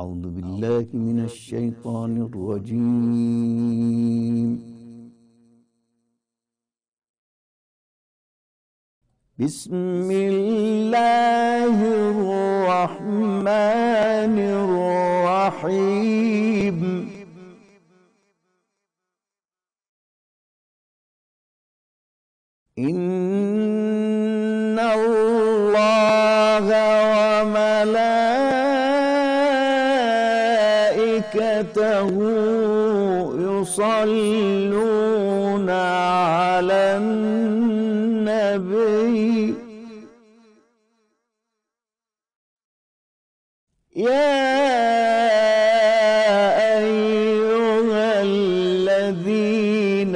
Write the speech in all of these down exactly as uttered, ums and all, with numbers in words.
أعوذ بالله من الشيطان الرجيم. بسم الله الرحمن الرحيم. إن الله وملائكته يصلون على النبي يا أيها الذين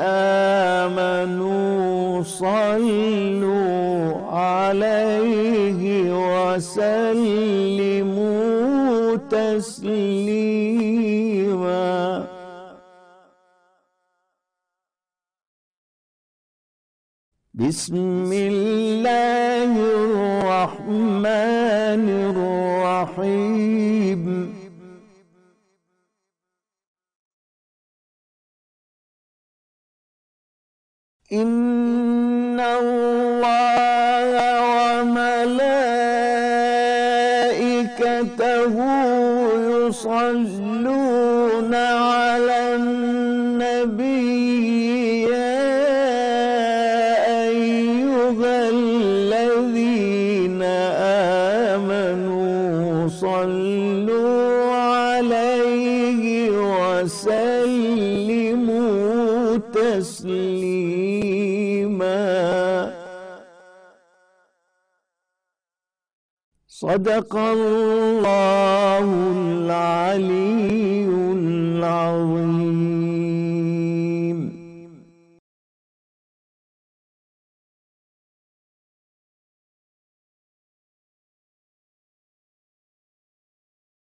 آمنوا صلوا عليه وسلموا تسليما. بسم الله الرحمن الرحيم. إن الله وملائكته يصلون على النبي يا أيها الذين آمنوا صلوا عليه وسلموا تسليما. صدق الله العلي العظيم.